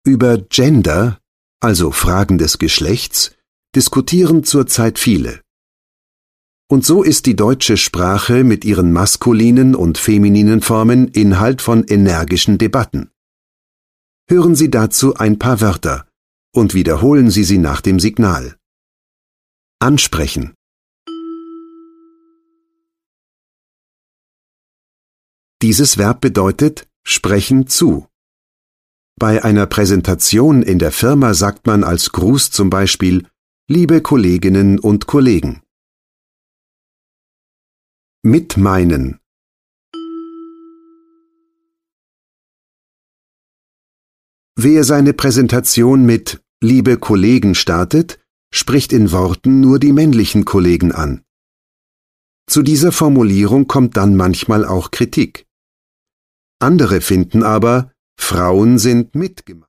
Über Gender, also Fragen des Geschlechts, diskutieren zurzeit viele. Und so ist die deutsche Sprache mit ihren maskulinen und femininen Formen Inhalt von energischen Debatten. Hören Sie dazu ein paar Wörter und wiederholen Sie sie nach dem Signal. Ansprechen. Dieses Verb bedeutet sprechen zu. Bei einer Präsentation in der Firma sagt man als Gruß zum Beispiel liebe Kolleginnen und Kollegen. Mitmeinen. Wer seine Präsentation mit liebe Kollegen startet, spricht in Worten nur die männlichen Kollegen an. Zu dieser Formulierung kommt dann manchmal auch Kritik. Andere finden aber, Frauen sind mitgemeint.